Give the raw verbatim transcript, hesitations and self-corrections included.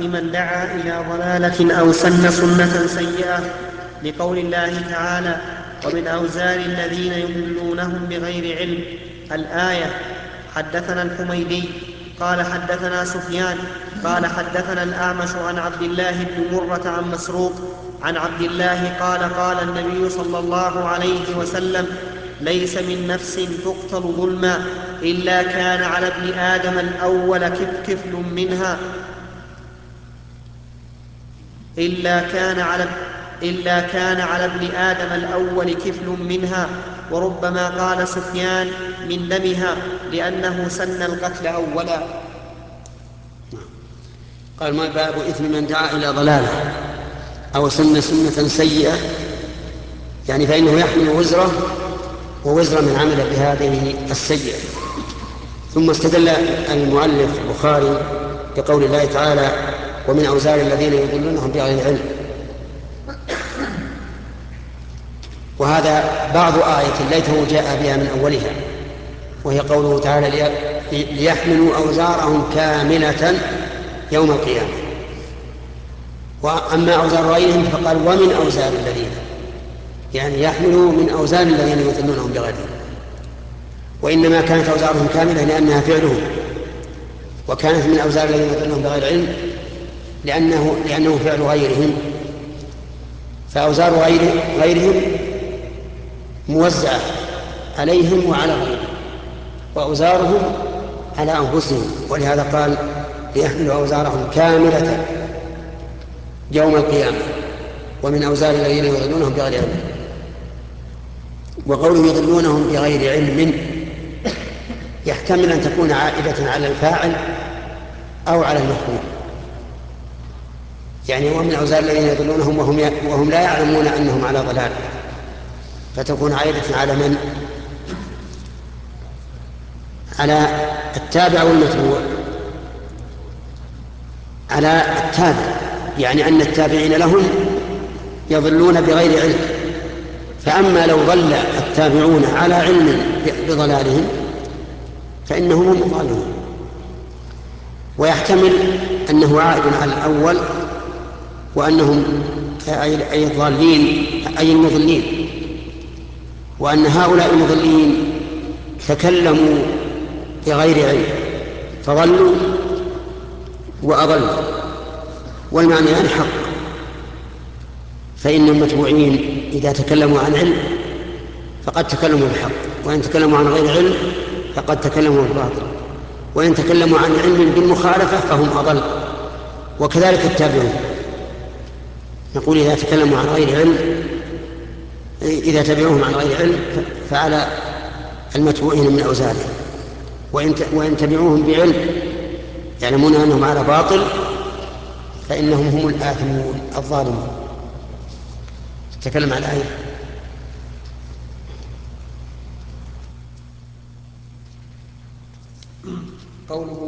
إثم من دعا إلى ضلالة أو سن سنة سيئة، لقول الله تعالى: ومن أوزار الذين يضلونهم بغير علم. الآية. حدثنا الحميدي قال حدثنا سفيان قال حدثنا الأعمش عن عبد الله بن مرة عن مسروق عن عبد الله قال قال النبي صلى الله عليه وسلم: ليس من نفس تقتل ظلما إلا كان على ابن آدم الأول كفل منها إلا كان على إلا كان على ابن آدم الأول كفل منها. وربما قال سفيان: من دمها، لأنه سن القتل أولا. قال: ما باب إثم من دعا إلى ضلاله أو سن سنة سيئة، يعني فإنه يحمل وزره ووزر من عمل بهذه السيئة. ثم استدل المؤلف البخاري بقول الله تعالى: ومن أوزار الذين يضلونهم بغير علم. وهذا بعض آية ليته جاء بها من أولها، وهي قوله تعالى: ليحملوا أوزارهم كاملة يوم القيامة. وأما أوزار غيرهم فقال: ومن أوزار الذين، يعني يحملوا من أوزار الذين يضلونهم بغير علم. وإنما كانت أوزارهم كاملة لأنها فعلهم، وكانت من أوزار الذين يضلونهم بغير علم لأنه, لأنه فعل غيرهم. فأوزار غير غيرهم موزعة عليهم وعلى غيرهم، وأوزارهم على أنفسهم. ولهذا قال: ليحملوا أوزارهم كاملة يوم القيامة ومن أوزار الذين يضلونهم بغير علم. وقوله يضلونهم بغير علم يحتمل أن تكون عائدة على الفاعل أو على المفعول، يعني ومن أوزار الذين يضلونهم وهم, وهم لا يعلمون أنهم على ضلال، فتكون عائدة على من؟ على التابع والمتبوع. على التابع، يعني أن التابعين لهم يضلون بغير علم. فأما لو ضل التابعون على علم بضلالهم فإنهم هم الضالون. ويحتمل أنه عائد على الأول، وأنهم أي الضالين أي المضلين، وأن هؤلاء المضلين تكلموا بغير علم فضلوا وأضلوا، والمعنى يعني حق. فإن المتبوعين إذا تكلموا عن علم فقد تكلموا بالحق، وإن تكلموا عن غير علم فقد تكلموا بالباطل، وإن تكلموا عن علم بالمخالفة فهم أضل. وكذلك التابعون، نقول إذا تكلموا عن غير علم، إذا تبعوهم عن غير علم فعلى المتبوعين من أوزارهم، وإن تبعوهم بعلم يعلمون أنهم على باطل فإنهم هم الآثمون الظالمون. تكلم عن الآية. قوله